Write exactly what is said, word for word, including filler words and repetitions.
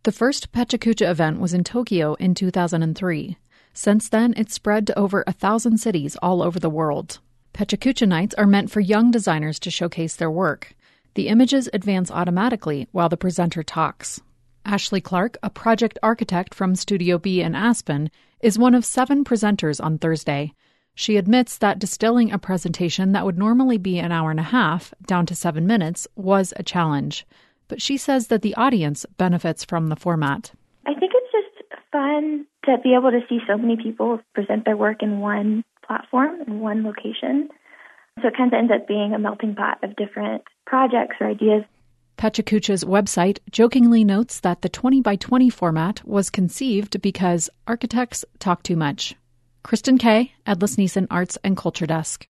The first Pechakucha event was in Tokyo in two thousand three. Since then, it's spread to over a thousand cities all over the world. Pechakucha nights are meant for young designers to showcase their work. The images advance automatically while the presenter talks. Ashley Clark, a project architect from Studio B in Aspen, is one of seven presenters on Thursday. She admits that distilling a presentation that would normally be an hour and a half down to seven minutes was a challenge. But she says that the audience benefits from the format. I think it's just fun to be able to see so many people present their work in one platform, in one location. So it kind of ends up being a melting pot of different projects or ideas. Pechakucha's website jokingly notes that the twenty by twenty format was conceived because architects talk too much. Kristen Kay, Edlis Neeson Arts and Culture Desk.